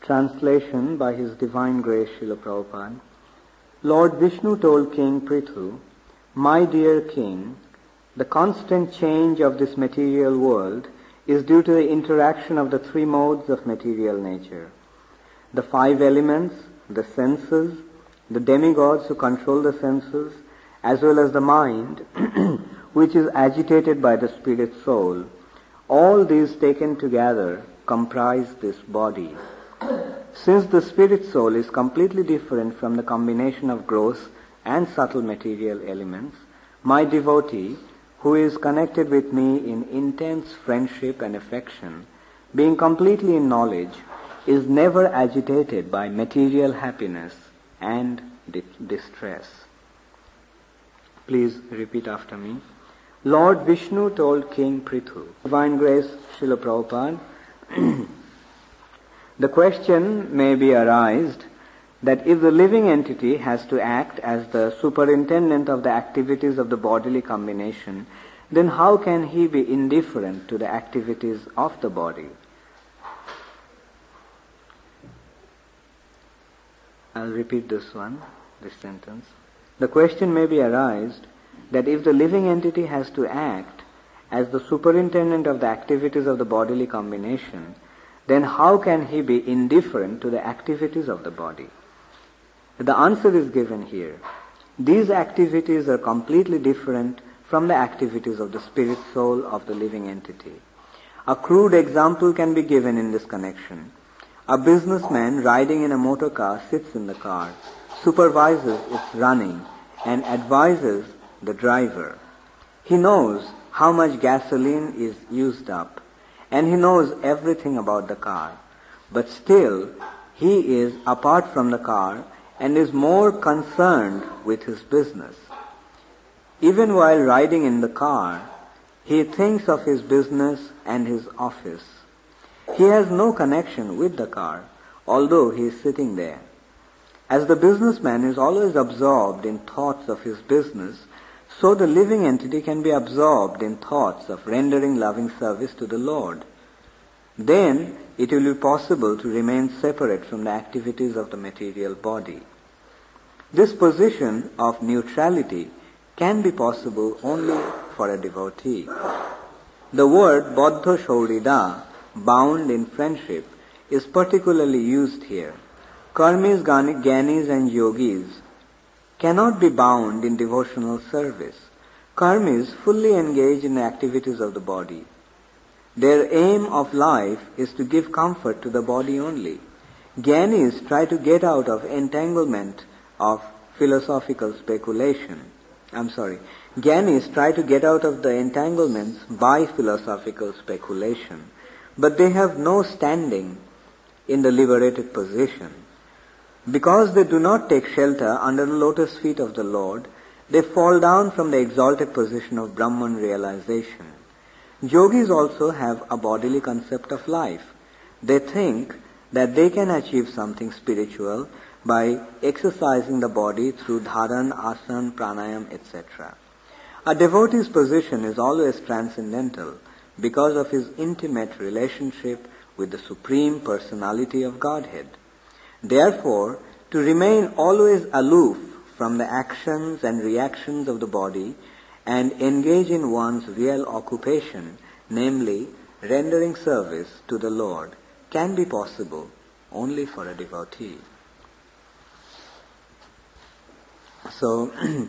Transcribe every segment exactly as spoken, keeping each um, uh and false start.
Translation by His Divine Grace Srila Prabhupada. Lord Vishnu told King Prithu, "My dear king, the constant change of this material world is due to the interaction of the three modes of material nature. The five elements, the senses, the demigods who control the senses, as well as the mind, which is agitated by the spirit soul, all these taken together comprise this body. Since the spirit soul is completely different from the combination of gross and subtle material elements, my devotee, who is connected with me in intense friendship and affection, being completely in knowledge, is never agitated by material happiness and di- distress." Please repeat after me. Lord Vishnu told King Prithu, Divine Grace Srila Prabhupada, the question may be arised that if the living entity has to act as the superintendent of the activities of the bodily combination, then how can he be indifferent to the activities of the body? I'll repeat this one, this sentence. The question may be arised that if the living entity has to act as the superintendent of the activities of the bodily combination, then how can he be indifferent to the activities of the body? The answer is given here. These activities are completely different from the activities of the spirit soul of the living entity. A crude example can be given in this connection. A businessman riding in a motor car sits in the car, supervises its running, and advises the driver. He knows how much gasoline is used up, and he knows everything about the car. But still, he is apart from the car and is more concerned with his business. Even while riding in the car, he thinks of his business and his office. He has no connection with the car, although he is sitting there. As the businessman is always absorbed in thoughts of his business, so the living entity can be absorbed in thoughts of rendering loving service to the Lord. Then it will be possible to remain separate from the activities of the material body. This position of neutrality can be possible only for a devotee. The word Baddha Shaurida, bound in friendship, is particularly used here. Karmis, Gyanis and Yogis cannot be bound in devotional service. Karmis fully engage in the activities of the body. Their aim of life is to give comfort to the body only. Gyanis try to get out of entanglement of philosophical speculation. I'm sorry. Gyanis try to get out of the entanglements by philosophical speculation, but they have no standing in the liberated position. Because they do not take shelter under the lotus feet of the Lord, they fall down from the exalted position of Brahman realization. Yogis also have a bodily concept of life. They think that they can achieve something spiritual by exercising the body through dharan, asana, pranayam, et cetera. A devotee's position is always transcendental because of his intimate relationship with the Supreme Personality of Godhead. Therefore, to remain always aloof from the actions and reactions of the body and engage in one's real occupation, namely rendering service to the Lord, can be possible only for a devotee. So,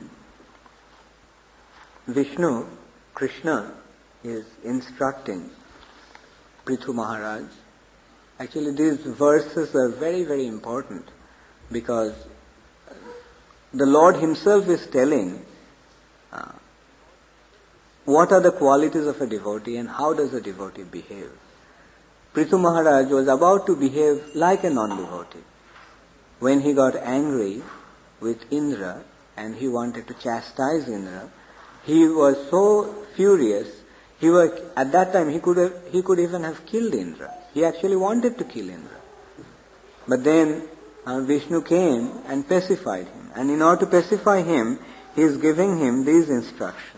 Vishnu, Krishna, is instructing Prithu Maharaj. Actually, these verses are very, very important because the Lord Himself is telling uh, what are the qualities of a devotee and how does a devotee behave. Prithu Maharaj was about to behave like a non-devotee. When he got angry with Indra and he wanted to chastise Indra, he was so furious. He was, at that time he could have, he could even have killed Indra. He actually wanted to kill Indra. But then uh, Vishnu came and pacified him. And in order to pacify him, he is giving him these instructions.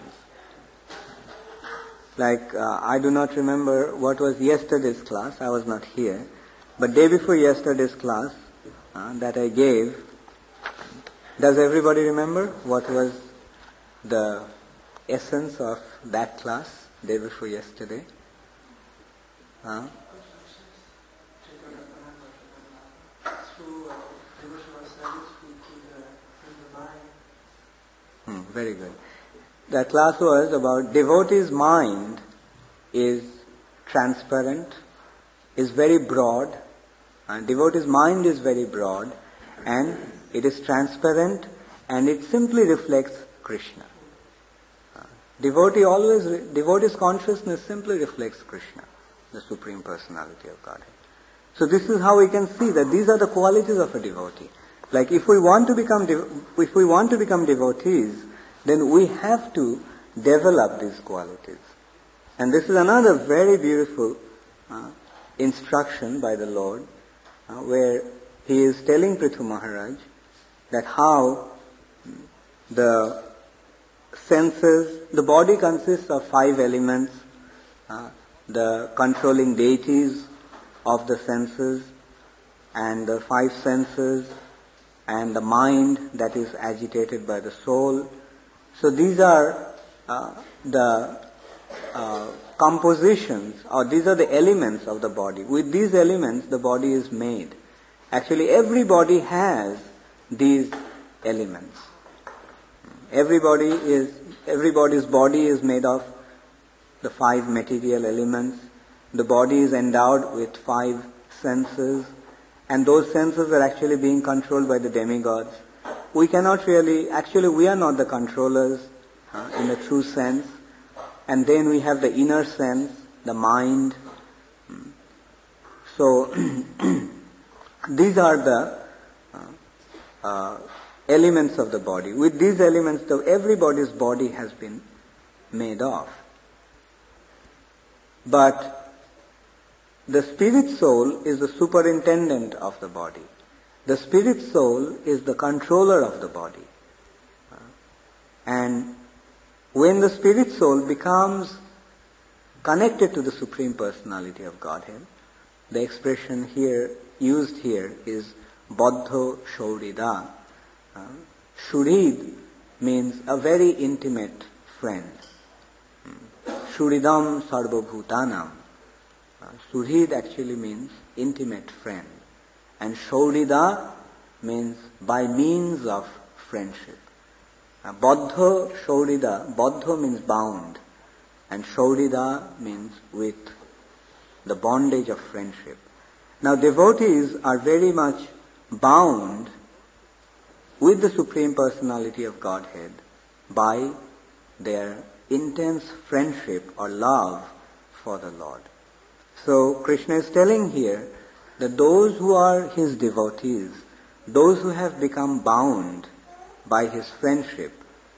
Like, uh, I do not remember what was yesterday's class. I was not here. But day before yesterday's class uh, that I gave, does everybody remember what was the essence of that class, day before yesterday? Huh? Hmm, very good. The class was about devotee's mind is transparent, is very broad. And devotee's mind is very broad, and it is transparent, and it simply reflects Krishna. Uh, devotee always, devotee's consciousness simply reflects Krishna, the Supreme Personality of Godhead. So this is how we can see that these are the qualities of a devotee. Like if we want to become, dev- if we want to become devotees, then we have to develop these qualities. And this is another very beautiful uh, instruction by the Lord, uh, where he is telling Prithu Maharaj that how the senses, the body consists of five elements, uh, the controlling deities of the senses, and the five senses, and the mind that is agitated by the soul. So these are uh, the uh, compositions, or these are the elements of the body. With these elements, the body is made. Actually, every body has these elements. Everybody is, everybody's body is made of the five material elements. The body is endowed with five senses, and those senses are actually being controlled by the demigods. We cannot really, actually we are not the controllers uh, in the true sense. And then we have the inner sense, the mind. So these are the uh, uh, elements of the body. With these elements, the, everybody's body has been made of. But the spirit soul is the superintendent of the body. The spirit soul is the controller of the body. Uh, and when the spirit soul becomes connected to the Supreme Personality of Godhead, the expression here, used here, is Baddho Shaurida. Uh, Shurid means a very intimate friend. Shuridam Sarvabhutanam. Uh, Suhrid actually means intimate friend. And Shaurida means by means of friendship. Uh, Baddho Shaurida, Baddho means bound, and Shaurida means with the bondage of friendship. Now devotees are very much bound with the Supreme Personality of Godhead by their intense friendship or love for the Lord. So Krishna is telling here that those who are his devotees, those who have become bound by his friendship,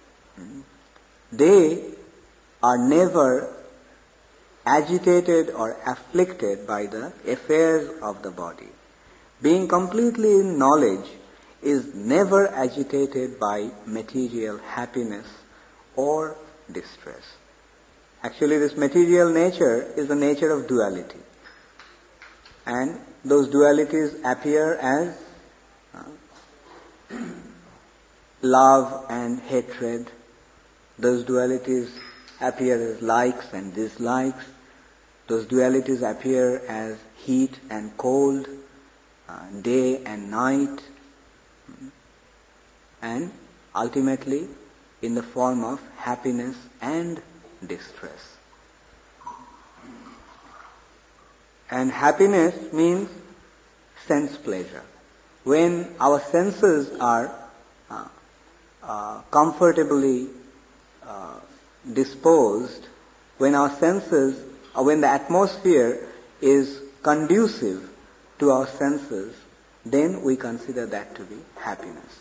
they are never agitated or afflicted by the affairs of the body. Being completely in knowledge is never agitated by material happiness or distress. Actually, this material nature is the nature of duality. And those dualities appear as uh, love and hatred. Those dualities appear as likes and dislikes. Those dualities appear as heat and cold, uh, day and night, and ultimately in the form of happiness and distress. And happiness means sense pleasure. When our senses are uh, uh, comfortably uh, disposed, when our senses, or when the atmosphere is conducive to our senses, then we consider that to be happiness.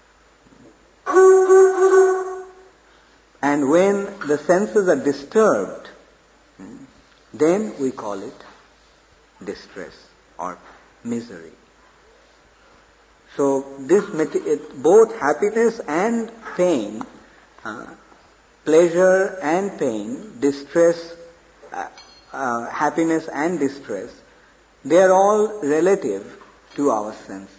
And when the senses are disturbed, then we call it distress or misery. So this both happiness and pain, uh, pleasure and pain, distress, uh, uh, happiness and distress, they are all relative to our senses.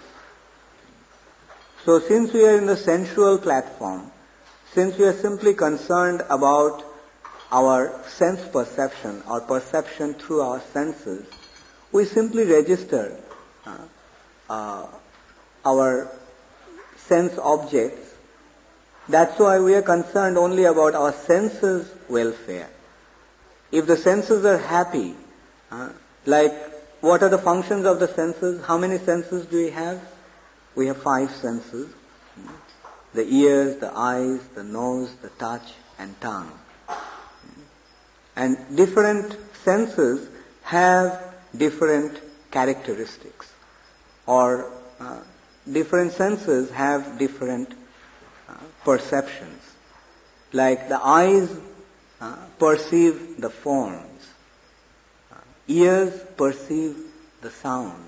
So since we are in the sensual platform, since we are simply concerned about our sense perception or perception through our senses, we simply register uh, uh, our sense objects. That's why we are concerned only about our senses' welfare. If the senses are happy, uh, like what are the functions of the senses? How many senses do we have? We have five senses. The ears, the eyes, the nose, the touch, and tongue. And different senses have different characteristics, or uh, different senses have different uh, perceptions. Like the eyes uh, perceive the forms, uh, ears perceive the sound,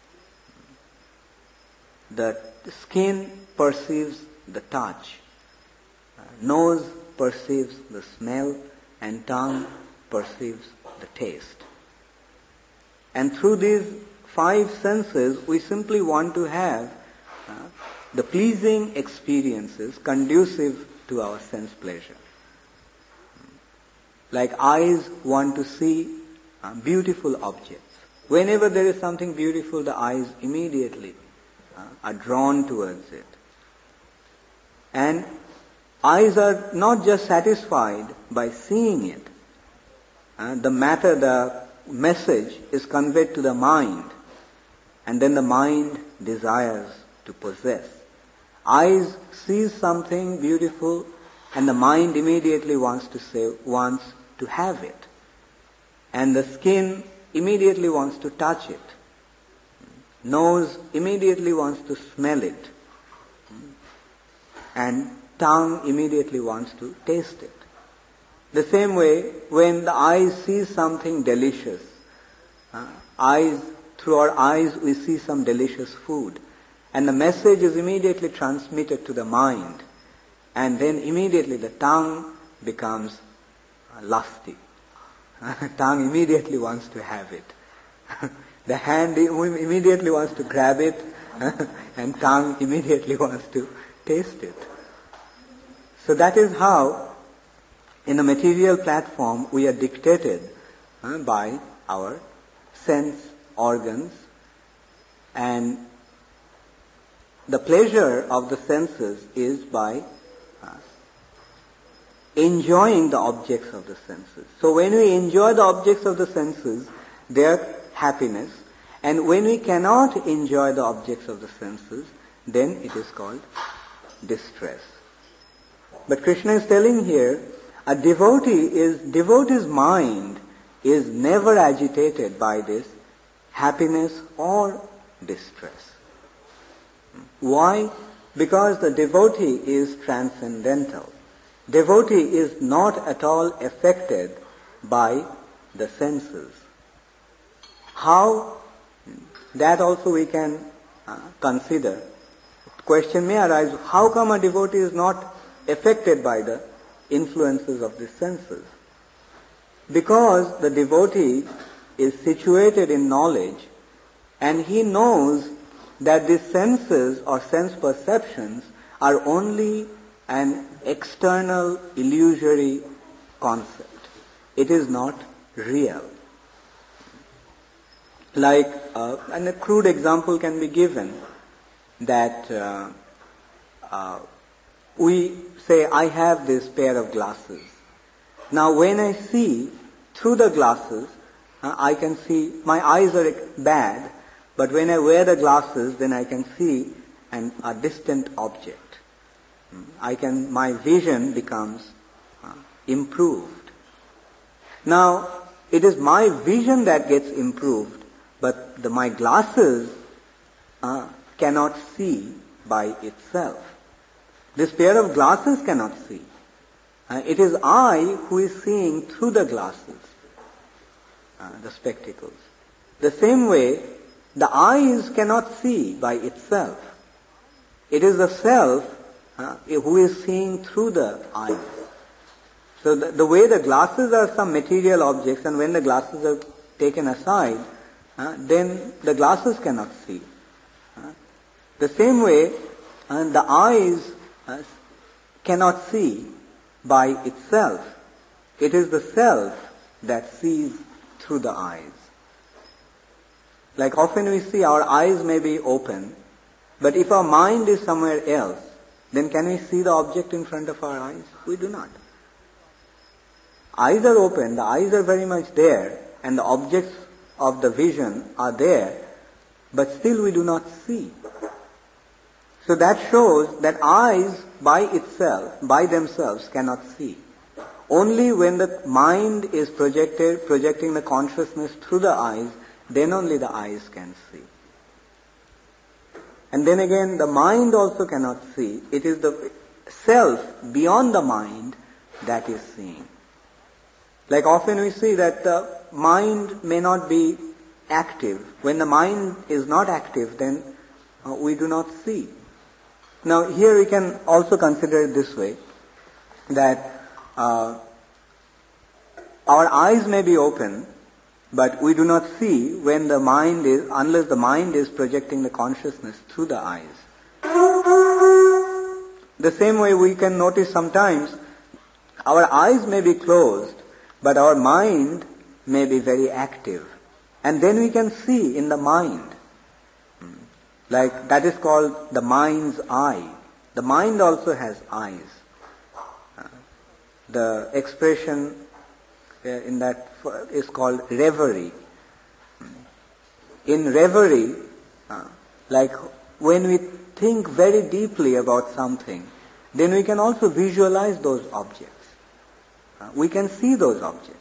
the skin perceives the touch, uh, nose perceives the smell, and tongue perceives the taste. And through these five senses, we simply want to have uh, the pleasing experiences conducive to our sense pleasure. Like eyes want to see uh, beautiful objects. Whenever there is something beautiful, the eyes immediately uh, are drawn towards it. And eyes are not just satisfied by seeing it. Uh, the matter, the message is conveyed to the mind, and then the mind desires to possess. Eyes sees something beautiful, and the mind immediately wants to say, wants to have it. And the skin immediately wants to touch it. Nose immediately wants to smell it. And tongue immediately wants to taste it. The same way, when the eyes see something delicious, uh, eyes through our eyes we see some delicious food, and the message is immediately transmitted to the mind, and then immediately the tongue becomes uh, lusty. Tongue immediately wants to have it. The hand immediately wants to grab it, and tongue immediately wants to taste it. So that is how, in a material platform, we are dictated uh, by our sense organs, and the pleasure of the senses is by uh, enjoying the objects of the senses. So when we enjoy the objects of the senses, their happiness, and when we cannot enjoy the objects of the senses, then it is called distress. But Krishna is telling here, a devotee is, devotee's mind is never agitated by this happiness or distress. Why? Because the devotee is transcendental. Devotee is not at all affected by the senses. How? That also we can uh, consider. The question may arise, how come a devotee is not affected by the influences of the senses? Because the devotee is situated in knowledge, and he knows that the senses or sense perceptions are only an external illusory concept. It is not real. Like, uh, and a crude example can be given that uh, uh, we say, I have this pair of glasses. Now when I see through the glasses, uh, I can see, my eyes are bad, but when I wear the glasses, then I can see an, a distant object. I can, my vision becomes uh, improved. Now, it is my vision that gets improved, but the, my glasses uh, cannot see by itself. This pair of glasses cannot see. Uh, it is I who is seeing through the glasses, uh, the spectacles. The same way, the eyes cannot see by itself. It is the self uh, who is seeing through the eyes. So the, the way the glasses are some material objects, and when the glasses are taken aside, uh, then the glasses cannot see. Uh, the same way, uh, the eyes uh, cannot see by itself. It is the self that sees through the eyes. Like often we see our eyes may be open, but if our mind is somewhere else, then can we see the object in front of our eyes? We do not. Eyes are open, the eyes are very much there, and the objects of the vision are there, but still we do not see. So that shows that eyes by itself, by themselves, cannot see. Only when the mind is projected, projecting the consciousness through the eyes, then only the eyes can see. And then again, the mind also cannot see. It is the self beyond the mind that is seeing. Like often we see that the mind may not be active. When the mind is not active, then uh, we do not see. Now here we can also consider it this way, that uh, our eyes may be open, but we do not see when the mind is, unless the mind is projecting the consciousness through the eyes. The same way we can notice sometimes our eyes may be closed, but our mind may be very active. And then we can see in the mind. Like that is called the mind's eye. The mind also has eyes. The expression in that is called reverie. In reverie, like when we think very deeply about something, then we can also visualize those objects. We can see those objects.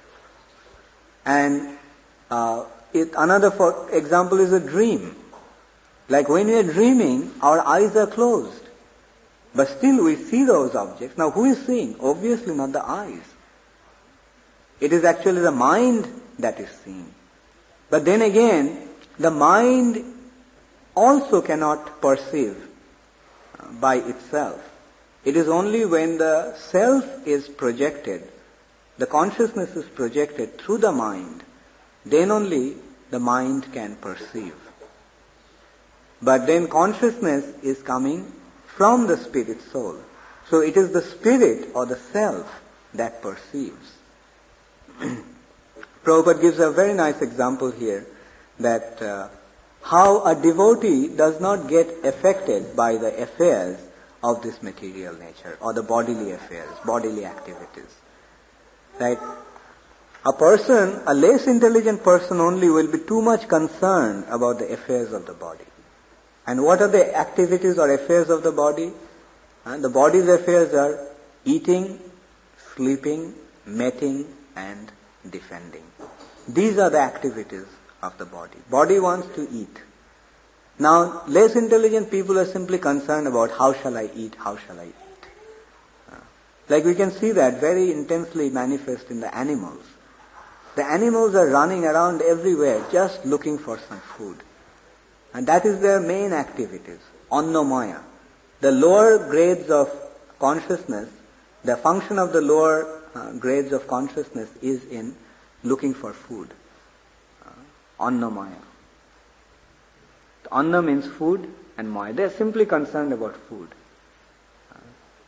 And uh, it, another for example is a dream. Like when we are dreaming, our eyes are closed. But still we see those objects. Now who is seeing? Obviously not the eyes. It is actually the mind that is seeing. But then again, the mind also cannot perceive by itself. It is only when the self is projected, the consciousness is projected through the mind, then only the mind can perceive. But then consciousness is coming from the spirit soul. So it is the spirit or the self that perceives. Prabhupada gives a very nice example here that uh, how a devotee does not get affected by the affairs of this material nature or the bodily affairs, bodily activities. Right? A person, a less intelligent person only will be too much concerned about the affairs of the body. And what are the activities or affairs of the body? And the body's affairs are eating, sleeping, mating, and defending. These are the activities of the body. Body wants to eat. Now, less intelligent people are simply concerned about how shall I eat, how shall I eat. Uh, like we can see that very intensely manifest in the animals. The animals are running around everywhere just looking for some food. And that is their main activities, annamaya. The lower grades of consciousness, the function of the lower uh, grades of consciousness is in looking for food. Uh, annamaya. Anna means food and maya. They are simply concerned about food. Uh,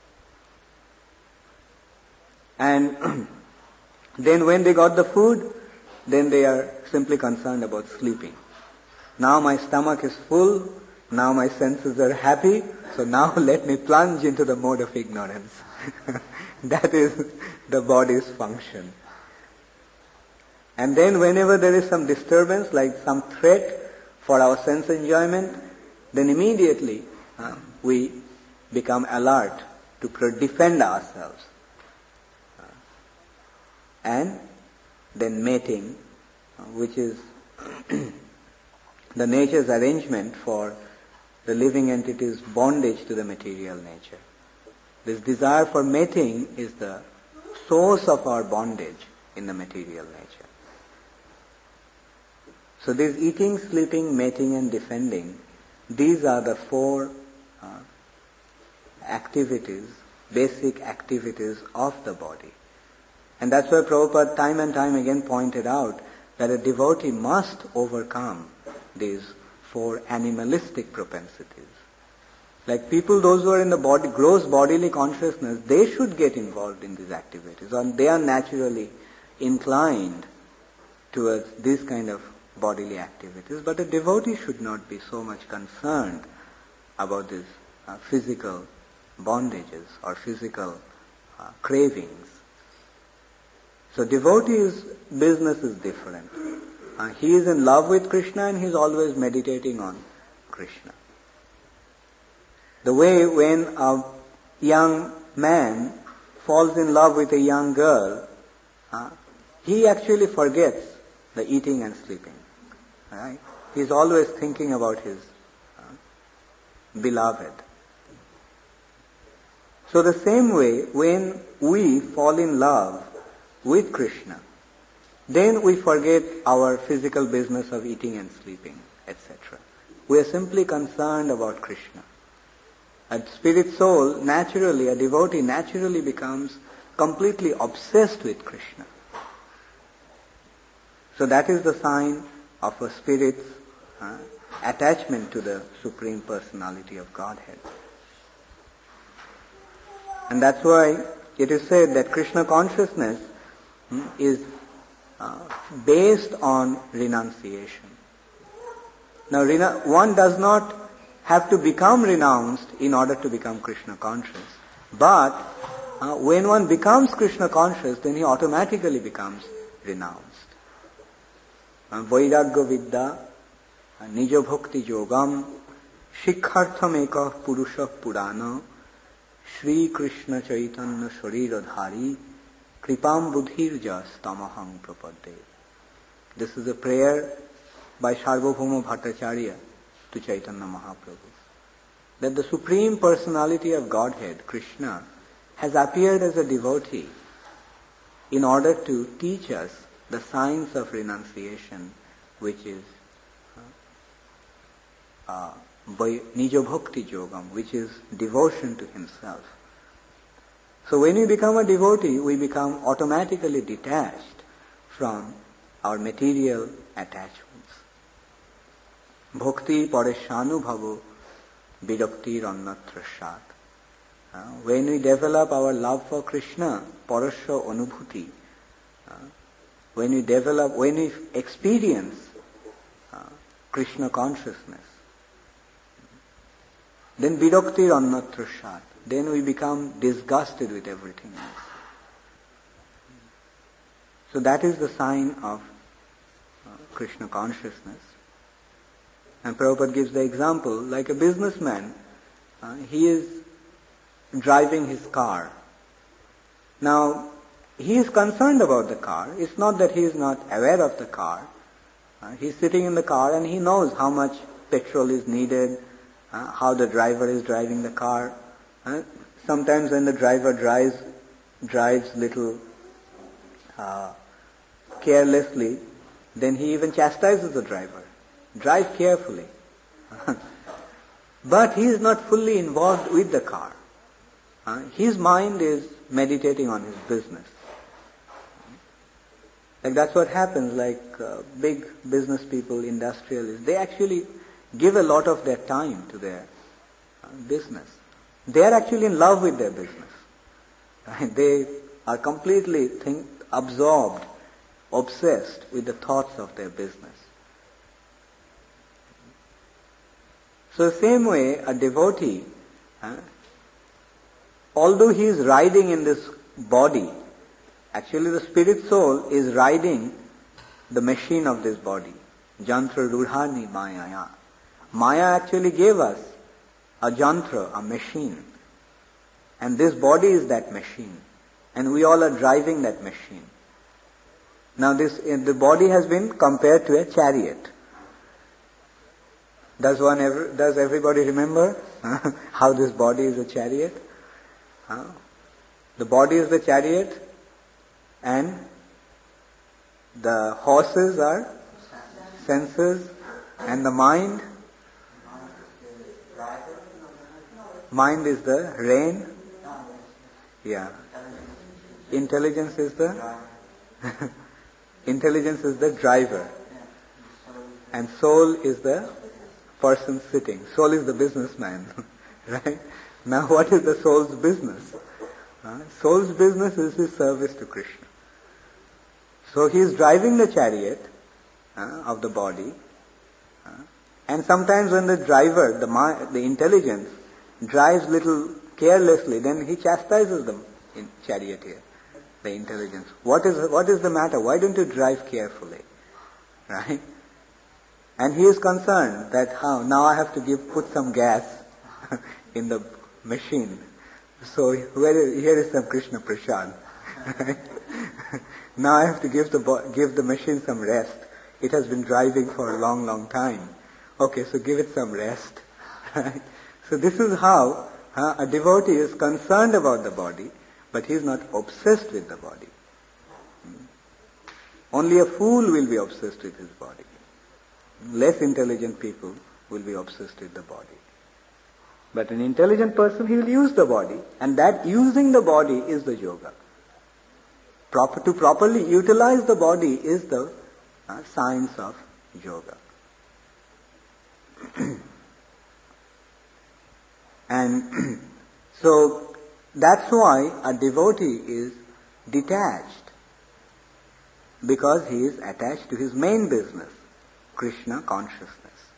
and then when they got the food, then they are simply concerned about sleeping. Now my stomach is full, now my senses are happy, so now let me plunge into the mode of ignorance. That is the body's function. And then whenever there is some disturbance, like some threat for our sense enjoyment, then immediately uh, we become alert to defend ourselves. Uh, and then mating, uh, which is the nature's arrangement for the living entity's bondage to the material nature. This desire for mating is the source of our bondage in the material nature. So this eating, sleeping, mating and defending, these are the four uh, activities, basic activities of the body. And that's why Prabhupada time and time again pointed out that a devotee must overcome these four animalistic propensities. Like people, those who are in the body, gross bodily consciousness, they should get involved in these activities, or they are naturally inclined towards these kind of bodily activities. But a devotee should not be so much concerned about these uh, physical bondages or physical uh, cravings. So devotee's business is different. Uh, he is in love with Krishna and he is always meditating on Krishna. The way when a young man falls in love with a young girl, uh, he actually forgets the eating and sleeping. Right? He is always thinking about his uh, beloved. So the same way, when we fall in love with Krishna, then we forget our physical business of eating and sleeping, et cetera. We are simply concerned about Krishna. A spirit soul, naturally, a devotee naturally becomes completely obsessed with Krishna. So that is the sign of a spirit's uh, attachment to the Supreme Personality of Godhead. And that's why it is said that Krishna consciousness hmm, is uh, based on renunciation. Now, rena- one does not have to become renounced in order to become Krishna conscious. But uh, when one becomes Krishna conscious, then he automatically becomes renounced. Vairagya vidya, nijo bhakti yogam, shikhartham ekah purusha purana, Shri Krishna Chaitanya Shariradhari, kripam buddhirja stamaham prapadde. This is a prayer by Sarvabhauma Bhattacharya to Chaitanya Mahaprabhu, that the Supreme Personality of Godhead, Krishna, has appeared as a devotee in order to teach us the science of renunciation, which is uh, Nijo Bhakti Yogam, which is devotion to himself. So when we become a devotee, we become automatically detached from our material attachments. Bhakti pareshanu bhavo virakti rannatra shat. When we develop our love for Krishna, parasya anubhuti, uh, when we develop, when we experience uh, Krishna consciousness, then virakti rannatra shat, then we become disgusted with everything else. So that is the sign of uh, Krishna consciousness. And Prabhupada gives the example, like a businessman, uh, he is driving his car. Now, he is concerned about the car. It's not that he is not aware of the car. Uh, he's sitting in the car and he knows how much petrol is needed, uh, how the driver is driving the car. Uh, sometimes when the driver drives, drives little uh, carelessly, then he even chastises the driver. Drive carefully. But he is not fully involved with the car. Uh, his mind is meditating on his business. Like that's what happens, like uh, big business people, industrialists, they actually give a lot of their time to their uh, business. They are actually in love with their business. Right? They are completely think, absorbed, obsessed with the thoughts of their business. So the same way, a devotee, uh, although he is riding in this body, actually the spirit soul is riding the machine of this body. Jantra rudhani mayaya. Maya actually gave us a jantra, a machine. And this body is that machine. And we all are driving that machine. Now this, the body has been compared to a chariot. Does one ever, does everybody remember how this body is a chariot? Huh? The body is the chariot and the horses are senses and the mind, mind is the rein. Yeah. Intelligence is the Intelligence is the driver. And soul is the person sitting. Soul is the businessman. Right? Now what is the soul's business? Uh, soul's business is his service to Krishna. So he is driving the chariot uh, of the body. Uh, and sometimes when the driver, the, mi- the intelligence, drives little carelessly, then he chastises the in charioteer, the intelligence. What is, what is the matter? Why don't you drive carefully? Right? And he is concerned that how now I have to give put some gas in the machine. So where is, here is some Krishna Prasad. Right? Now I have to give the give the machine some rest. It has been driving for a long, long time. Okay, so give it some rest. Right? So this is how uh, a devotee is concerned about the body, but he is not obsessed with the body. Hmm. Only a fool will be obsessed with his body. Less intelligent people will be obsessed with the body. But an intelligent person, he will use the body, and that using the body is the yoga. Proper, to properly utilize the body is the uh, science of yoga. And so that's why a devotee is detached, because he is attached to his main business, Krishna consciousness.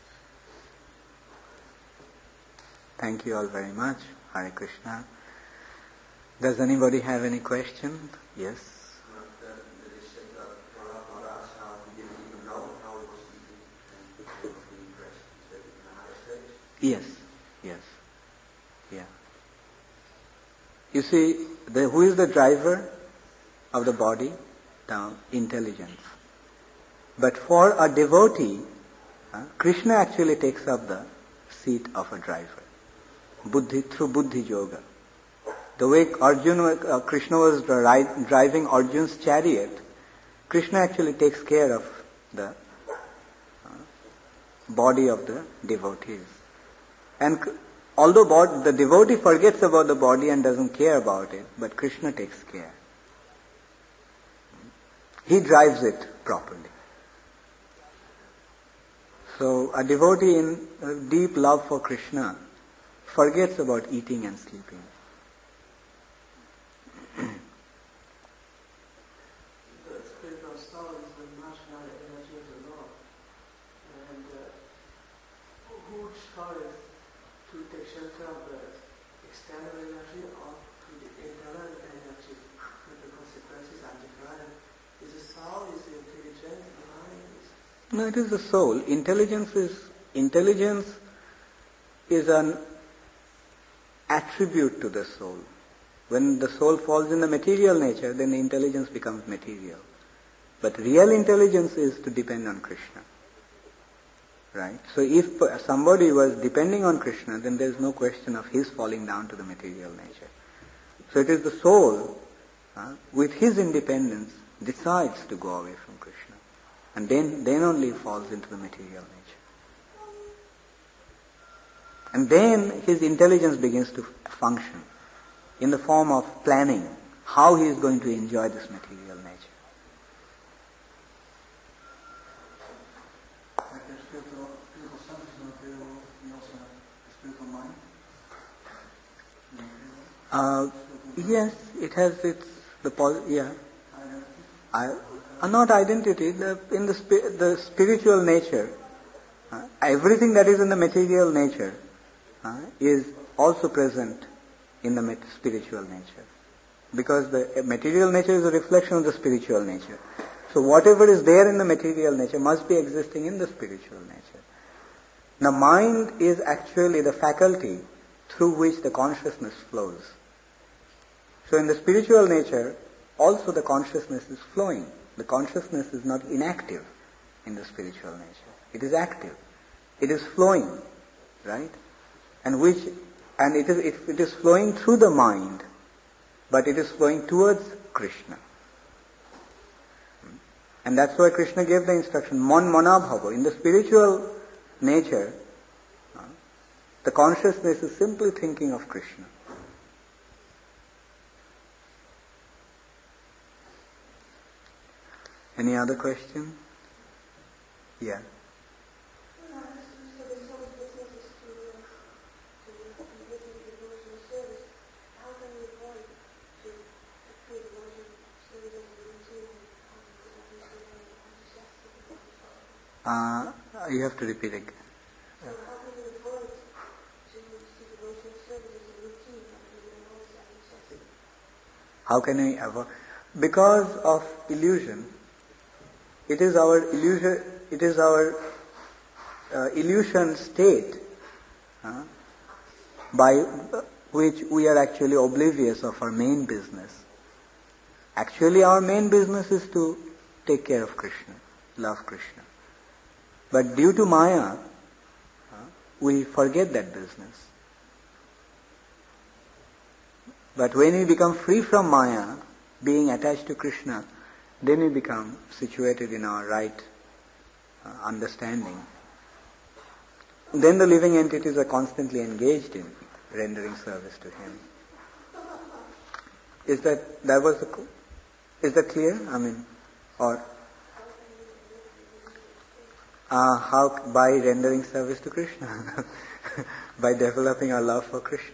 Thank you all very much. Hare Krishna. Does anybody have any question? Yes? Yes, yes, yeah. You see, the, who is the driver of the body? The intelligence. But for a devotee, uh, Krishna actually takes up the seat of a driver. Buddhi, through Buddhi Yoga. The way Arjuna, uh, Krishna was dri- driving Arjuna's chariot, Krishna actually takes care of the uh, body of the devotees. And although bod- the devotee forgets about the body and doesn't care about it, but Krishna takes care. He drives it properly. So a devotee in uh, deep love for Krishna forgets about eating and sleeping. The spiritual soul is the national energy of the Lord. And uh, who choice to take shelter of the external energy or to the internal energy? And the consequences are different. Is the soul, is the intelligence, the mind? No, it is the soul. Intelligence is intelligence is an attribute to the soul. When the soul falls in the material nature, then the intelligence becomes material. But real intelligence is to depend on Krishna. Right? So if somebody was depending on Krishna, then there is no question of his falling down to the material nature. So it is the soul, uh, with his independence, decides to go away from Krishna. And then, then only falls into the material nature. And then his intelligence begins to function in the form of planning how he is going to enjoy this material nature. Like a spiritual, spiritual sense is material, you also have a spiritual mind? Uh, yes, it has its, the pos- yeah. I, uh, not identity, the, in the, spi- the spiritual nature, uh, everything that is in the material nature uh, is also present in the met- spiritual nature. Because the material nature is a reflection of the spiritual nature. So whatever is there in the material nature must be existing in the spiritual nature. Now mind is actually the faculty through which the consciousness flows. So in the spiritual nature, also the consciousness is flowing. The consciousness is not inactive in the spiritual nature. It is active. It is flowing, right? And which, and it is, it, it is flowing through the mind, but it is flowing towards Krishna. And that's why Krishna gave the instruction, mon manabhava. In the spiritual nature, the consciousness is simply thinking of Krishna. Any other question? Yeah. Uh, you have to repeat again. Yeah. How can we avoid? Because of illusion. It is our illusion. It is our uh, illusion state uh, by which we are actually oblivious of our main business. Actually, our main business is to take care of Krishna, love Krishna. But due to Maya, uh, we forget that business. But when we become free from Maya, being attached to Krishna, then we become situated in our right uh, understanding. Then the living entities are constantly engaged in rendering service to Him. Is that that was the, is that clear? I mean, or uh, how by rendering service to Krishna, by developing our love for Krishna.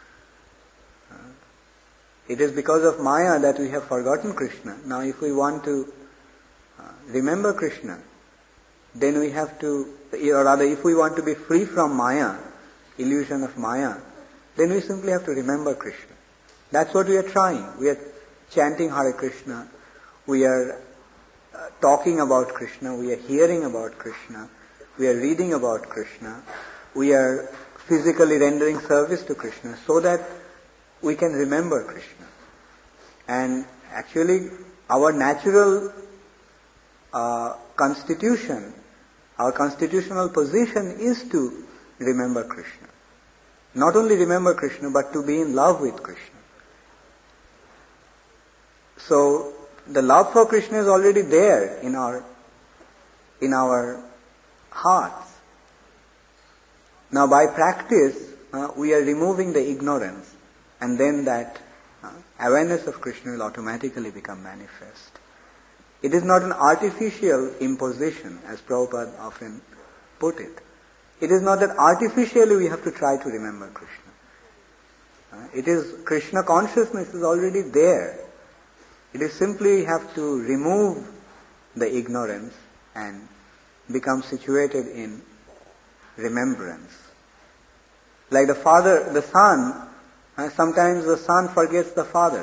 It is because of Maya that we have forgotten Krishna. Now if we want to uh, remember Krishna, then we have to, or rather if we want to be free from Maya, illusion of Maya, then we simply have to remember Krishna. That's what we are trying. We are chanting Hare Krishna, we are uh, talking about Krishna, we are hearing about Krishna, we are reading about Krishna, we are physically rendering service to Krishna so that we can remember Krishna. And actually, our natural uh, constitution, our constitutional position is to remember Krishna. Not only remember Krishna, but to be in love with Krishna. So, the love for Krishna is already there in our, in our hearts. Now, by practice, uh, we are removing the ignorance. And then that uh, awareness of Krishna will automatically become manifest. It is not an artificial imposition, as Prabhupada often put it. It is not that artificially we have to try to remember Krishna. Uh, it is Krishna consciousness is already there. It is simply we have to remove the ignorance and become situated in remembrance. Like the father, the son, Uh, sometimes the son forgets the father.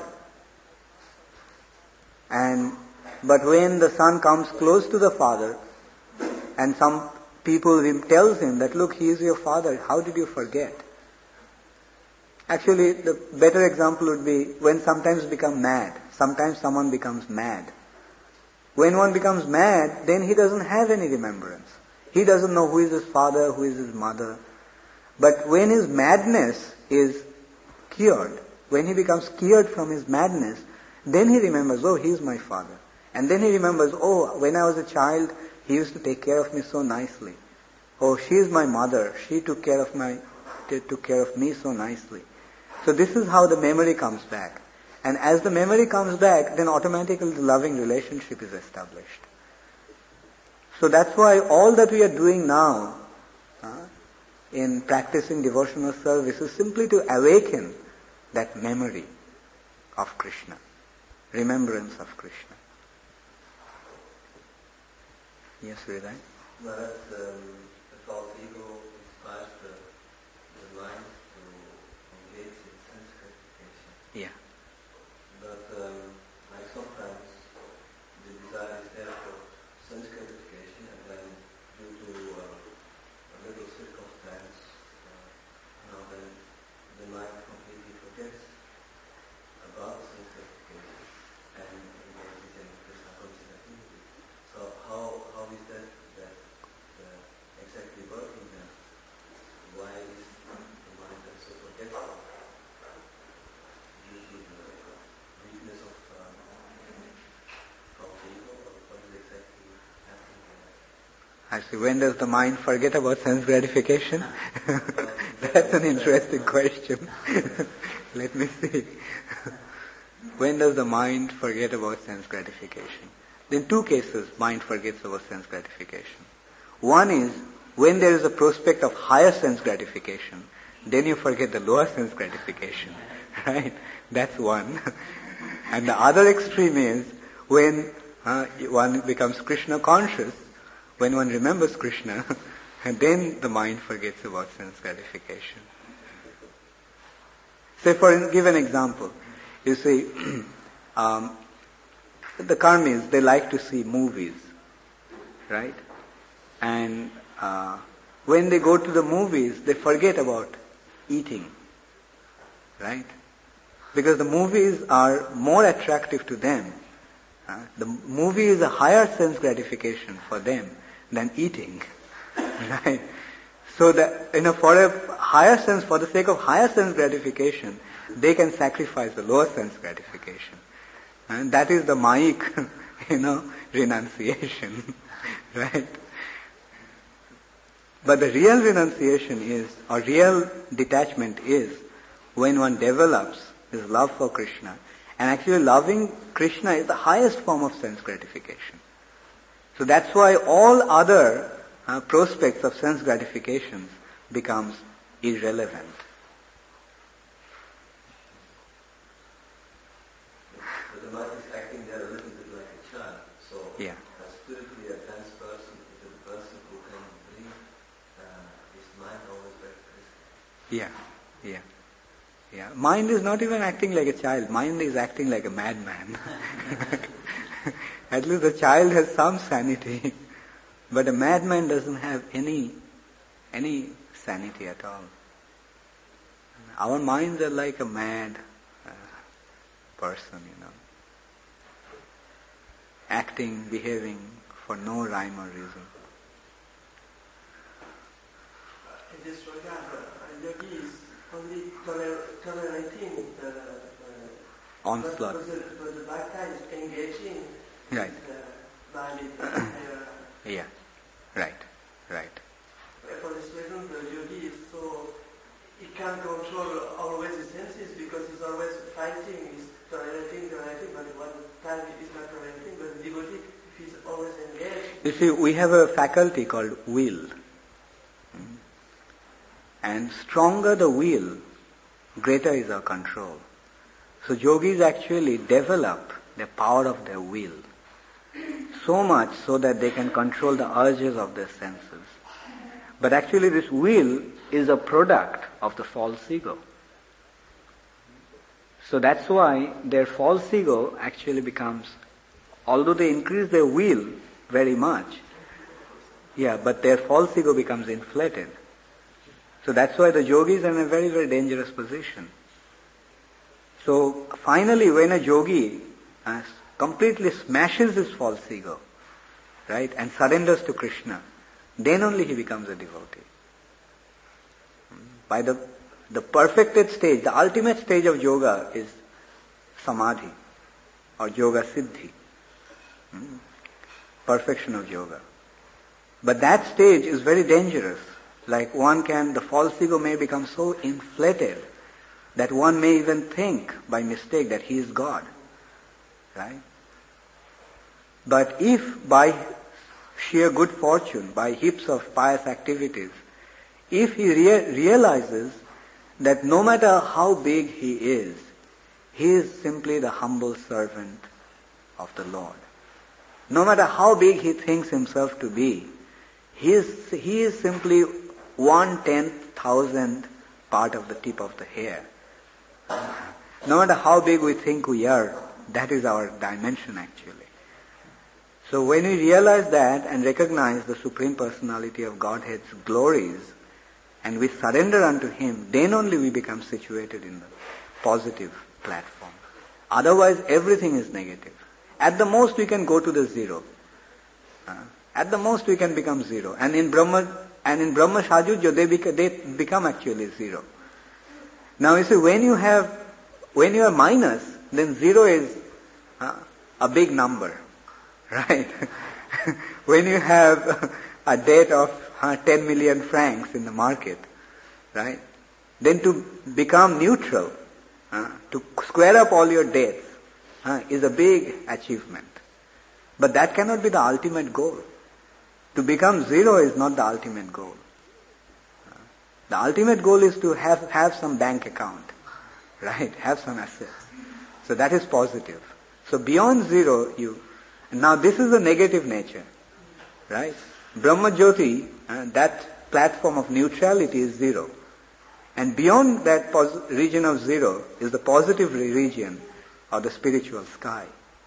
And but when the son comes close to the father, and some people tells him that, look, he is your father, how did you forget? Actually, the better example would be when sometimes become mad. Sometimes someone becomes mad. When one becomes mad, then he doesn't have any remembrance. He doesn't know who is his father, who is his mother. But when his madness is cured, when he becomes cured from his madness, then he remembers, oh, he is my father. And then he remembers, oh, when I was a child, he used to take care of me so nicely. Oh, she is my mother. She took care of my, took care of me so nicely. So this is how the memory comes back. And as the memory comes back, then automatically the loving relationship is established. So that's why all that we are doing now, uh, in practicing devotional service, is simply to awaken that memory of Krishna, remembrance of Krishna. Yes, Hriday? Maharaj, um, the false ego inspires the, the mind to engage in sense gratification. Yeah. But um, like sometimes the desire is there for sense gratification, and then due to uh, a little circumstance, uh, now then the mind completely forgets about sense gratification and engages in Krishna conscious activity. So how how is that that uh, exactly working then? Why is the mind then so forgetful? Due to the weakness of um, of the ego, or what is exactly happening there? I see. When does the mind forget about sense gratification? That's an interesting question. Let me see. When does the mind forget about sense gratification? In two cases, mind forgets about sense gratification. One is when there is a prospect of higher sense gratification, then you forget the lower sense gratification, right? That's one. And the other extreme is when uh, one becomes Krishna conscious, when one remembers Krishna, and then the mind forgets about sense gratification. Say, for give an example. You see, um, the karmis, they like to see movies, right? And uh, when they go to the movies, they forget about eating, right? Because the movies are more attractive to them. Uh, the movie is a higher sense gratification for them than eating, right? So that, you know, for a higher sense, for the sake of higher sense gratification, they can sacrifice the lower sense gratification. And that is the Mayik, you know, renunciation, right? But the real renunciation is, or real detachment is, when one develops his love for Krishna. And actually loving Krishna is the highest form of sense gratification. So that's why all other uh, prospects of sense gratifications becomes irrelevant. But the mind is acting there a little bit like a child. So Yeah. a spiritually advanced person is a person who can bring uh, his mind always back to Krishna. Yeah, yeah. Yeah, mind is not even acting like a child. Mind is acting like a madman. At least the child has some sanity, but a madman doesn't have any any sanity at all. Our minds are like a mad uh, person, you know, acting, behaving for no rhyme or reason. In this regard, a yogi is only toler- tolerating the uh, Onslaught. But, but, the, but the bhakta is engaging Right. the mind in uh, Yeah. Right. Right. for this reason the yogi is so he can't control always his senses because he's always fighting, he's tolerating, tolerating, but one time he's not tolerating, but the devotee, if he's always engaged. You see, we have a faculty called will. And stronger the will, greater is our control. So yogis actually develop the power of their will so much so that they can control the urges of their senses. But actually this will is a product of the false ego. So that's why their false ego actually becomes, although they increase their will very much, yeah, but their false ego becomes inflated. So that's why the yogis are in a very, very dangerous position. So finally when a yogi uh, completely smashes his false ego, right, and surrenders to Krishna, then only he becomes a devotee. By the, the perfected stage, the ultimate stage of yoga is samadhi or yoga siddhi. Hmm? Perfection of yoga. But that stage is very dangerous. Like one can, the false ego may become so inflated that one may even think by mistake that he is God. Right? But if by sheer good fortune, by heaps of pious activities, if he rea- realizes that no matter how big he is, he is simply the humble servant of the Lord. No matter how big he thinks himself to be, he is, he is simply one tenth thousandth part of the tip of the hair. No matter how big we think we are, that is our dimension actually. So when we realize that and recognize the Supreme Personality of Godhead's glories, and we surrender unto Him, then only we become situated in the positive platform. Otherwise everything is negative. At the most we can go to the zero. Uh, at the most we can become zero. And in Brahma and in Brahma Sajuja they, beca- they become actually zero. Now you see, when you have, when you are minus, then zero is uh, a big number, right? When you have a debt of uh, ten million francs in the market, right? Then to become neutral, uh, to square up all your debts, uh, is a big achievement. But that cannot be the ultimate goal. To become zero is not the ultimate goal. The ultimate goal is to have, have some bank account, right? Have some assets. So that is positive. So beyond zero, you... Now this is the negative nature, right? Brahma Jyoti, uh, that platform of neutrality is zero. And beyond that pos- region of zero is the positive re- region or the spiritual sky.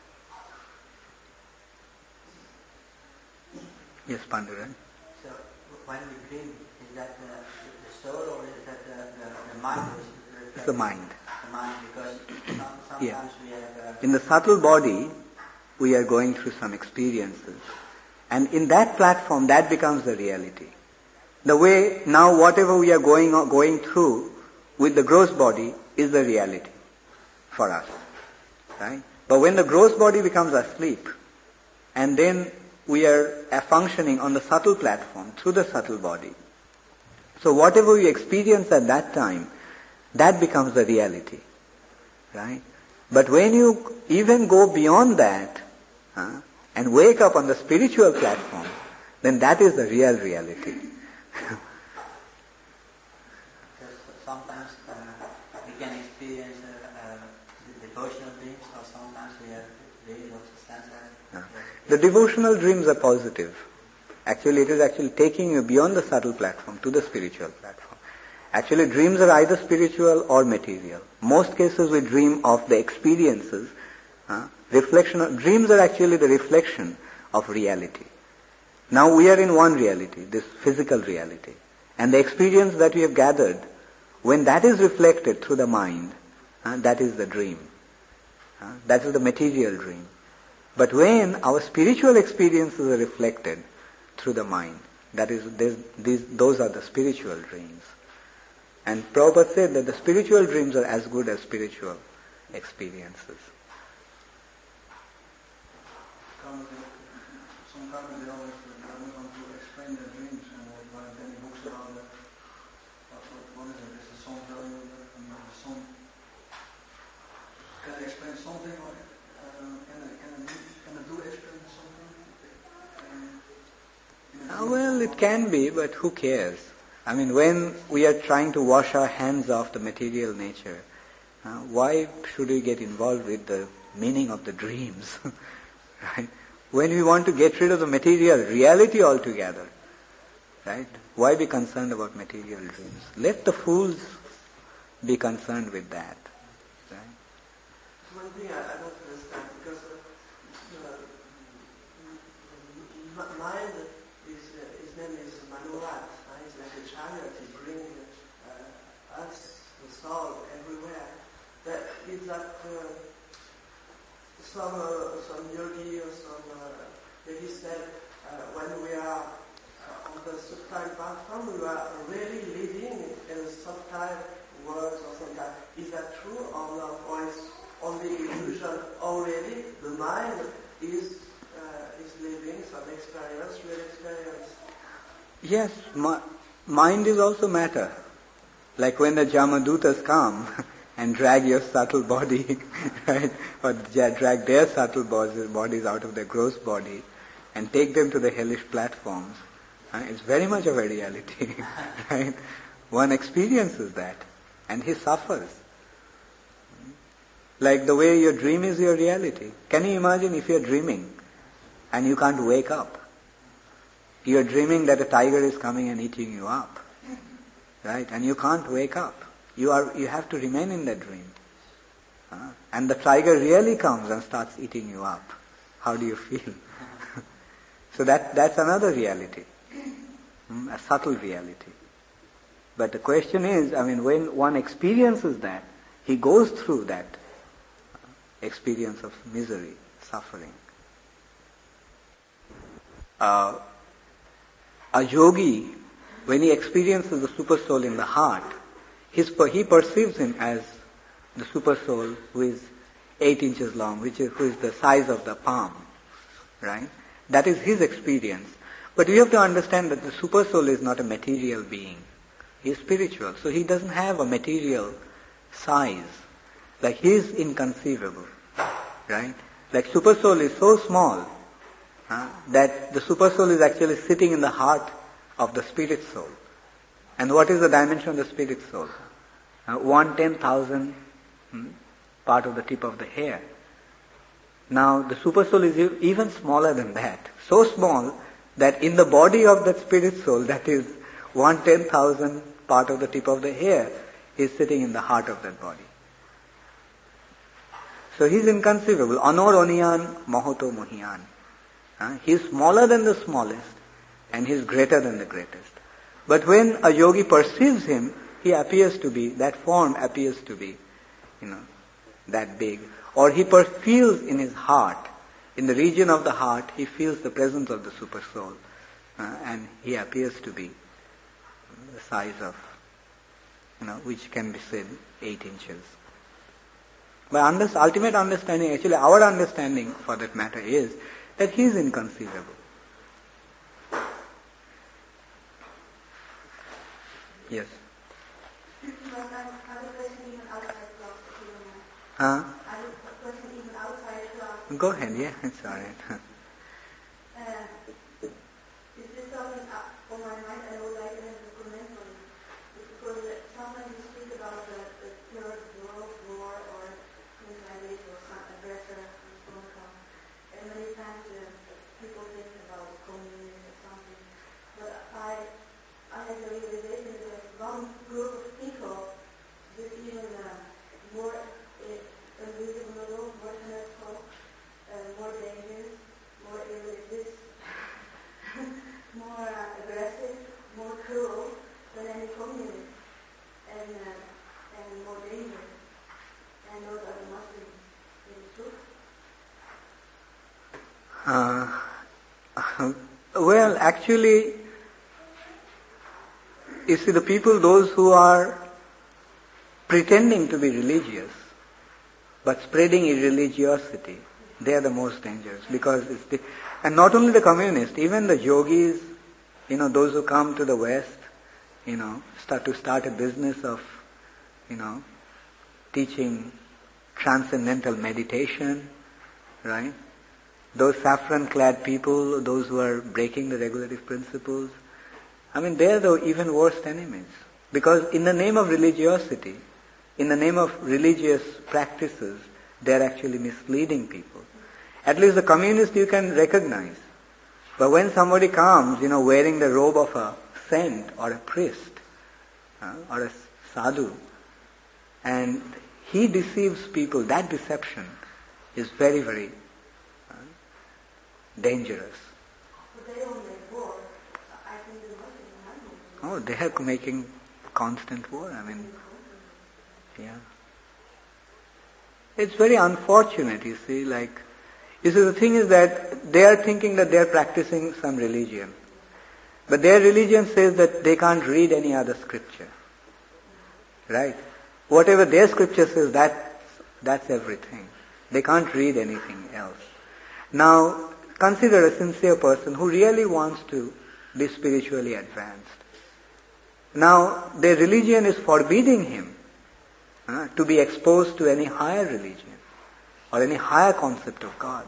Yes, Panduran? So when we dream, is that the, the soul or is that the, the, the mind? It's the mind. The mind, because some, sometimes Yeah. we have... Uh, In the subtle body, we are going through some experiences. And in that platform, that becomes the reality. The way now whatever we are going going through with the gross body is the reality for us. Right? But when the gross body becomes asleep, and then we are functioning on the subtle platform through the subtle body. So whatever we experience at that time, that becomes the reality. Right? But when you even go beyond that, huh, and wake up on the spiritual platform, then that is the real reality. Sometimes uh, we can experience uh, uh, the devotional dreams, or sometimes we have really lots of sense. No. The devotional dreams are positive. Actually, it is actually taking you beyond the subtle platform to the spiritual platform. Actually, dreams are either spiritual or material. Most cases we dream of the experiences. Uh, reflection of, dreams are actually the reflection of reality. Now we are in one reality, this physical reality. And the experience that we have gathered, when that is reflected through the mind, uh, that is the dream. Uh, that is the material dream. But when our spiritual experiences are reflected through the mind, that is, these, those are the spiritual dreams. And Prabhupada said that the spiritual dreams are as good as spiritual experiences. Sometimes they always want to explain their dreams, and they write many books about it. What is it? Is the song value? I mean, the song. Can they explain something, or uh, can they can they, can they do explain something? Um, Uh, well, it can be, but who cares? I mean, when we are trying to wash our hands off the material nature, uh, why should we get involved with the meaning of the dreams? Right? When we want to get rid of the material reality altogether, right? Why be concerned about material dreams? Let the fools be concerned with that. Right? One thing I, I don't understand, because uh, uh, mind is, uh, his name is Manorat, right? It's like a chariot, he's bringing uh, us, the soul, everywhere. That is that uh, some uh, some yogi or some uh, maybe said uh, when we are uh, on the subtle platform, we are really living in a subtle world or something like that. Is that true or not? Or is only illusion already? The mind is uh, is living some experience, real experience. Yes, mi- mind is also matter. Like when the Jamadutas come and drag your subtle body, right? Or drag their subtle bodies, bodies out of their gross body and take them to the hellish platforms. Uh, it's very much of a reality, right? One experiences that and he suffers. Like the way your dream is your reality. Can you imagine if you're dreaming and you can't wake up? You're dreaming that a tiger is coming and eating you up, right? And you can't wake up. You are. You have to remain in that dream. Uh, and the tiger really comes and starts eating you up. How do you feel? So that that's another reality, mm, a subtle reality. But the question is, I mean, when one experiences that, he goes through that experience of misery, suffering. Uh, a yogi, when he experiences the super soul in the heart, his, he perceives him as the super soul who is eight inches long, which is who is the size of the palm, right? That is his experience. But you have to understand that the super soul is not a material being. He is spiritual, so he doesn't have a material size. Like he is inconceivable, right? Like super soul is so small uh, that the super soul is actually sitting in the heart of the spirit soul. And what is the dimension of the spirit soul? Uh, one ten thousand hmm, part of the tip of the hair. Now the super soul is e- even smaller than that. So small that in the body of that spirit soul, that is one ten thousand part of the tip of the hair, is sitting in the heart of that body. So he is inconceivable. Anor oniyan mahoto mohiyan. Uh, he is smaller than the smallest and he is greater than the greatest. But when a yogi perceives him, he appears to be, that form appears to be, you know, that big. Or he per- feels in his heart, in the region of the heart, he feels the presence of the super soul. Uh, and he appears to be the size of, you know, which can be said eight inches. But under, ultimate understanding, actually our understanding for that matter is that he is inconceivable. Yes. Huh? Go ahead, yeah, it's all right. Is this something on my mind I would like to have a comment on? Because sometimes you speak about the, the Third World War or things like this, or some aggressor who's going to come. And many times uh, people think about communism or something. But I, I have the realization that one group of people is even uh, more uh, invisible, more hurtful, uh, more dangerous, more irresistible, more uh, aggressive, more cruel than any communist, and uh, and more dangerous. And those are the Muslims in the truth. Uh, well, actually, you see, the people, those who are pretending to be religious, but spreading irreligiosity, they are the most dangerous, because it's the, and not only the communists, even the yogis, you know, those who come to the West, you know, start to start a business of, you know, teaching transcendental meditation, right? Those saffron-clad people, those who are breaking the regulative principles, I mean, they are the even worst enemies. Because in the name of religiosity, in the name of religious practices, they are actually misleading people. At least the communist you can recognize. But when somebody comes, you know, wearing the robe of a saint or a priest, uh, or a sadhu, and he deceives people, that deception is very, very uh, dangerous. But they don't make war. I think the Muslims have Oh, they are making constant war. I mean, yeah. It's very unfortunate, you see, like, you see, the thing is that they are thinking that they are practicing some religion. But their religion says that they can't read any other scripture. Right? Whatever their scripture says, that, that's everything. They can't read anything else. Now, consider a sincere person who really wants to be spiritually advanced. Now, their religion is forbidding him uh, to be exposed to any higher religion or any higher concept of God.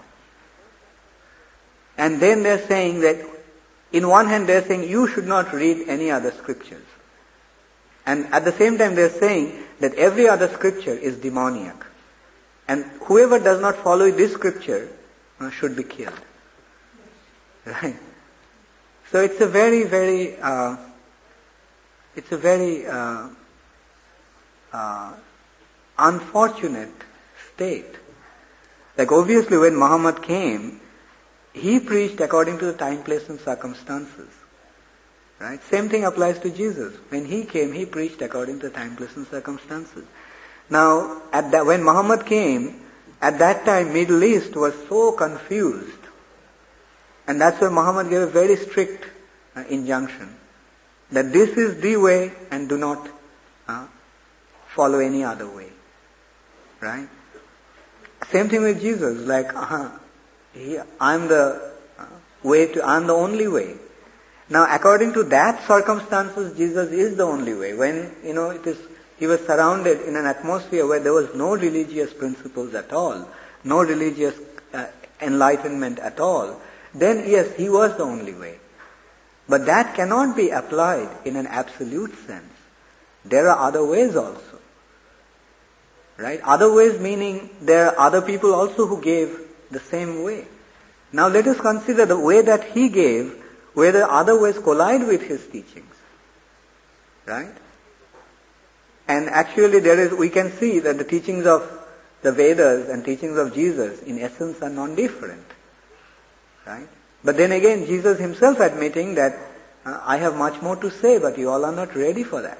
And then they're saying that, in one hand they're saying you should not read any other scriptures. And at the same time they're saying that every other scripture is demoniac. And whoever does not follow this scripture uh, should be killed. Right? So it's a very, very, uh, it's a very uh, uh, unfortunate state. Like obviously when Muhammad came, he preached according to the time, place and circumstances. Right? Same thing applies to Jesus. When he came, he preached according to the time, place and circumstances. Now, at that, when Muhammad came, at that time Middle East was so confused. And that's why Muhammad gave a very strict uh, injunction. That this is the way and do not uh, follow any other way. Right? Same thing with Jesus. Like, uh, he, I'm the uh, way to, I'm the only way. Now, according to that circumstances, Jesus is the only way. When, you know, it is, he was surrounded in an atmosphere where there was no religious principles at all, no religious uh, enlightenment at all. then yes, he was the only way. But that cannot be applied in an absolute sense. There are other ways also. Right? Other ways meaning there are other people also who gave the same way. Now let us consider the way that he gave, whether other ways collide with his teachings. Right? And actually there is, we can see that the teachings of the Vedas and teachings of Jesus in essence are non-different. Right? But then again, Jesus himself admitting that uh, I have much more to say, but you all are not ready for that.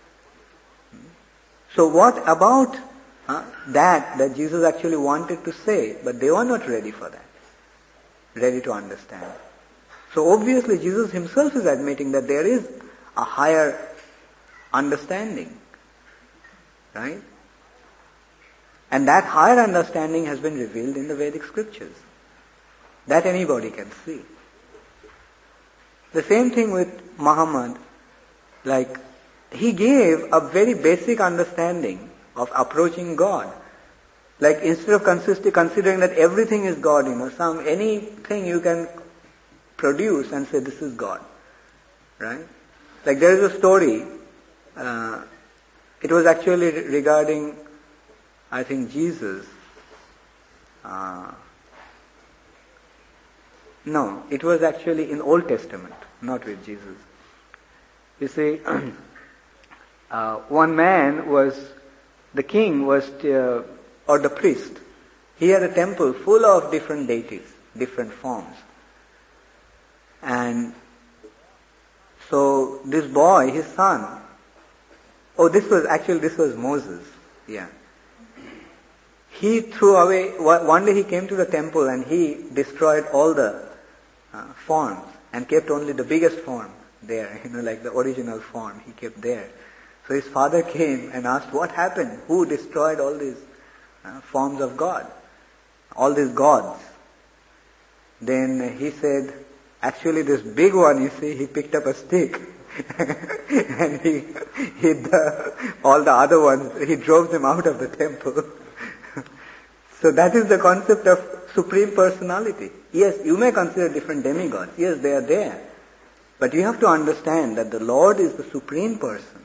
So what about uh, that that Jesus actually wanted to say, but they were not ready for that, ready to understand. So obviously Jesus himself is admitting that there is a higher understanding, right? And that higher understanding has been revealed in the Vedic scriptures. That anybody can see. The same thing with Muhammad, like he gave a very basic understanding of approaching God. Like instead of consist- considering that everything is God, you know, some anything you can produce and say this is God, right? Like there is a story, uh, it was actually regarding, I think, Jesus. Uh, no, it was actually in Old Testament, not with Jesus. You see, uh, one man was, the king was, uh, or the priest, he had a temple full of different deities, different forms. And so this boy, his son, oh this was, actually this was Moses, yeah. He threw away, one day he came to the temple and he destroyed all the uh, forms and kept only the biggest form there, you know, like the original form he kept there. So his father came and asked, what happened? Who destroyed all these uh, forms of God? All these gods? Then he said, actually this big one, you see, he picked up a stick and he hit the, all the other ones, he drove them out of the temple. So that is the concept of Supreme Personality. Yes, you may consider different demigods. Yes, they are there. But you have to understand that the Lord is the Supreme Person.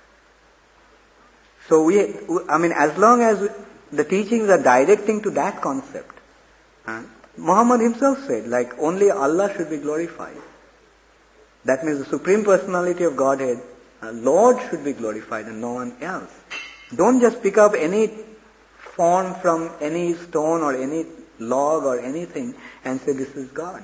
So we, I mean, as long as the teachings are directing to that concept, huh? Muhammad himself said, like, only Allah should be glorified. That means the Supreme Personality of Godhead, uh, Lord should be glorified and no one else. Don't just pick up any form from any stone or any log or anything and say this is God.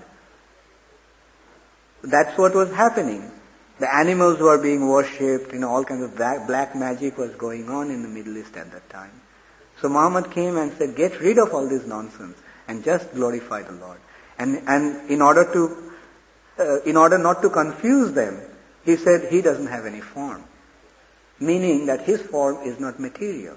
That's what was happening. The animals were being worshipped, you know, all kinds of black, black magic was going on in the Middle East at that time. So Muhammad came and said, get rid of all this nonsense and just glorify the Lord. And and in order to, uh, in order not to confuse them, he said he doesn't have any form, meaning that his form is not material.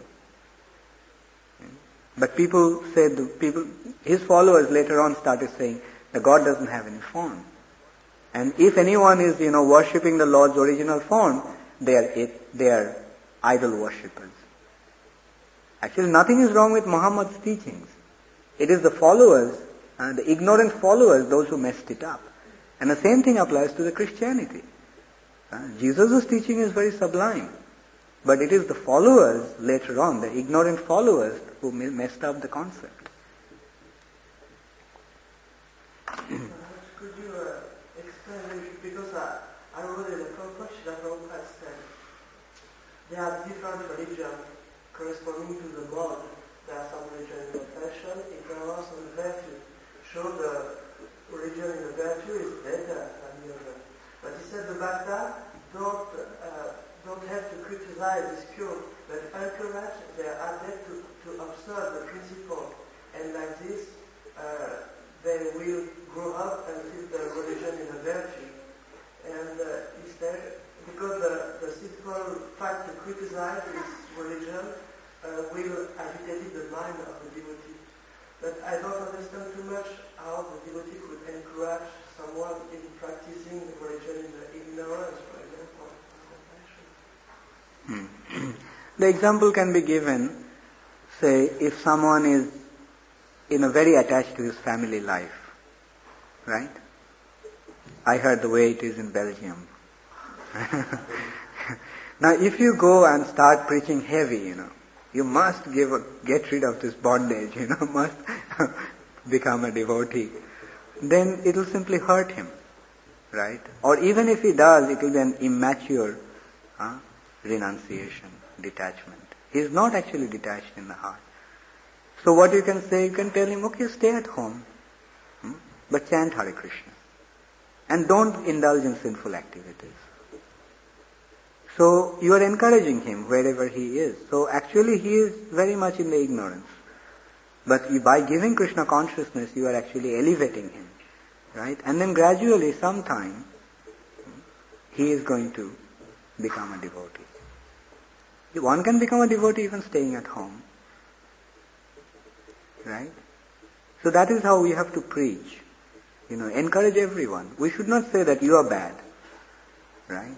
But people said, the people, his followers later on started saying that God doesn't have any form. And if anyone is, you know, worshipping the Lord's original form, they are it, they are idol worshippers. Actually, nothing is wrong with Muhammad's teachings. It is the followers, uh, the ignorant followers, those who messed it up. And the same thing applies to the Christianity. Uh, Jesus' teaching is very sublime. But it is the followers later on, the ignorant followers, who messed up the concept. Could you uh, explain, because uh, I wrote in the Prabhupada, Srila Prabhupada said, there are different religions corresponding to the God. There are some religions in the passion, ignorance, and virtue. Show the religion in the virtue is better than the other. But he said the Bhakta don't uh, don't have to criticize this pure, but encourage their adept to, to observe the principle. And like this, uh, they will grow up and see the religion in a virtue. And uh, instead, because the, the simple fact to criticize this religion uh, will agitate the mind of the devotee. But I don't understand too much how the devotee could encourage someone in practicing the religion in the ignorance, for example. The example can be given, say, if someone is, you know, very attached to his family life, right? I heard the way it is in Belgium. Now, if you go and start preaching heavy, you know, you must give a, get rid of this bondage, you know, must become a devotee. Then it will simply hurt him, right? Or even if he does, it will be an immature uh, renunciation, detachment. He is not actually detached in the heart. So what you can say, you can tell him, okay, stay at home, hmm? but chant Hare Krishna. And don't indulge in sinful activities. So you are encouraging him wherever he is. So actually he is very much in the ignorance. But you, by giving Krishna consciousness, you are actually elevating him, right? And then gradually, sometime, he is going to become a devotee. One can become a devotee even staying at home, right? So that is how we have to preach. You know, encourage everyone. We should not say that you are bad, right?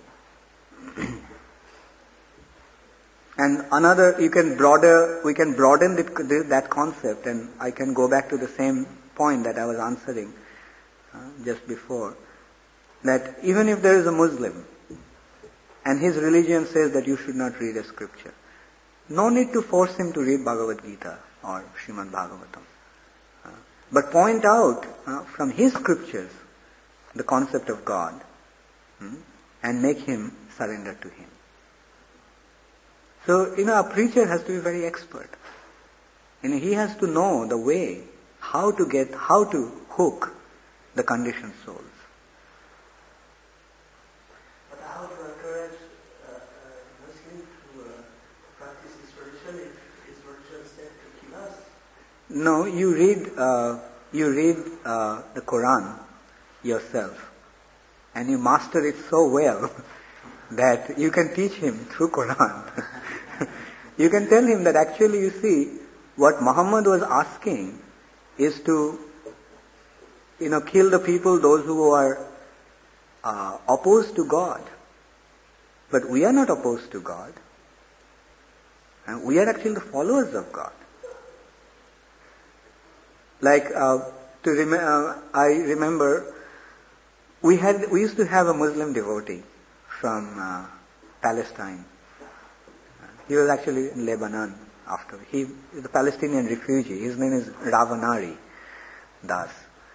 And another, you can broader, we can broaden the, that concept, and I can go back to the same point that I was answering uh, just before, that even if there is a Muslim, and his religion says that you should not read a scripture, no need to force him to read Bhagavad Gita or Srimad Bhagavatam. Uh, but point out uh, from his scriptures the concept of God, hmm, and make him surrender to him. So, you know, a preacher has to be very expert. You know, he has to know the way, how to get, how to hook the conditioned souls. But how to encourage uh, a Muslim to uh, practice his religion if his religion is there to kill us? No, you read, uh, you read uh, the Quran yourself, and you master it so well that you can teach him through Quran. You can tell him that actually, you see, what Muhammad was asking is to, you know, kill the people, those who are uh, opposed to God. But we are not opposed to God. And we are actually the followers of God. Like, uh, to rem- uh, I remember, we had, we used to have a Muslim devotee from uh, Palestine. He was actually in Lebanon after. He is a Palestinian refugee. His name is Ravanari Das.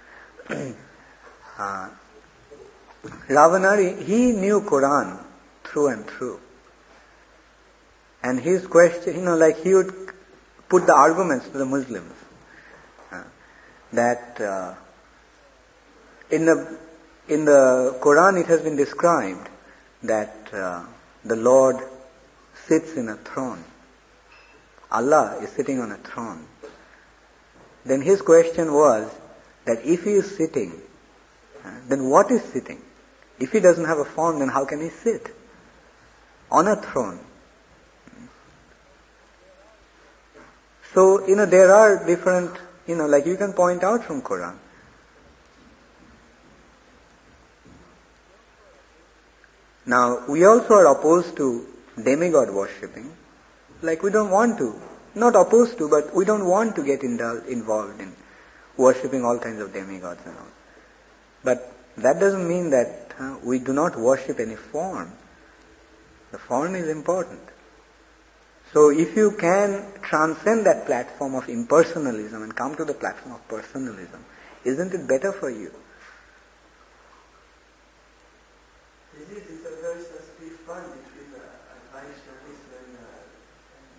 uh, Ravanari, he knew Quran through and through. And his question, you know, like he would put the arguments to the Muslims. Uh, that uh, in the in the Quran it has been described that uh, the Lord sits in a throne. Allah is sitting on a throne. Then his question was that if he is sitting, uh, then what is sitting? If he doesn't have a form, then how can he sit on a throne? So, you know, there are different, you know, like you can point out from Quran. Now, we also are opposed to demigod worshipping. Like we don't want to, not opposed to, but we don't want to get indul- involved in worshipping all kinds of demigods and all. But that doesn't mean that uh, we do not worship any form. The form is important. So if you can transcend that platform of impersonalism and come to the platform of personalism, isn't it better for you? It is, it's a very sensitive point between uh, Vaishnavism and, uh, and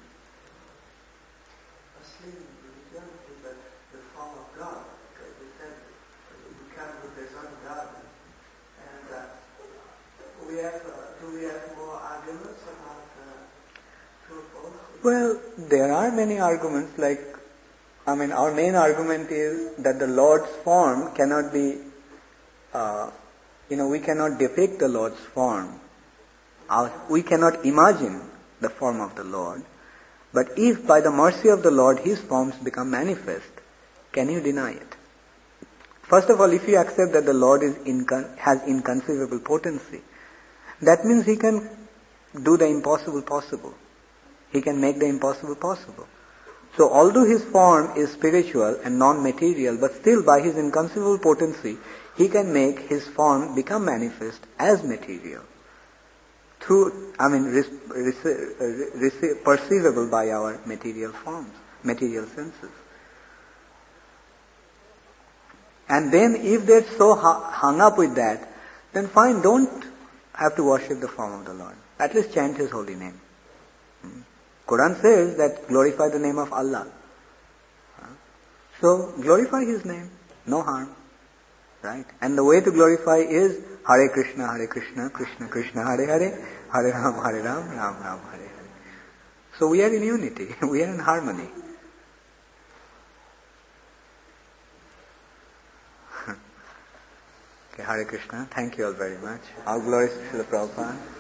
Muslim religion is the, the form of God. Because we said we can represent God. And uh, we have, uh, do we have more arguments about uh, true or false? Well, there are many arguments. Like, I mean, our main argument is that the Lord's form cannot be, uh, you know, we cannot depict the Lord's form. Our, we cannot imagine the form of the Lord. But if by the mercy of the Lord His forms become manifest, can you deny it? First of all, if you accept that the Lord is incon- has inconceivable potency, that means He can do the impossible possible. He can make the impossible possible. So although His form is spiritual and non-material, but still by His inconceivable potency, he can make his form become manifest as material. Through, I mean, res, res, res, perceivable by our material forms, material senses. And then if they're so hung up with that, then fine, don't have to worship the form of the Lord. At least chant His holy name. Hmm. Quran says that glorify the name of Allah. So glorify His name, no harm. Right? And the way to glorify is Hare Krishna, Hare Krishna, Krishna Krishna, Hare Hare, Hare Ram, Hare Ram, Ram Ram, Hare Hare. So we are in unity, we are in harmony. Okay, Hare Krishna, thank you all very much. All glories to Srila Prabhupada.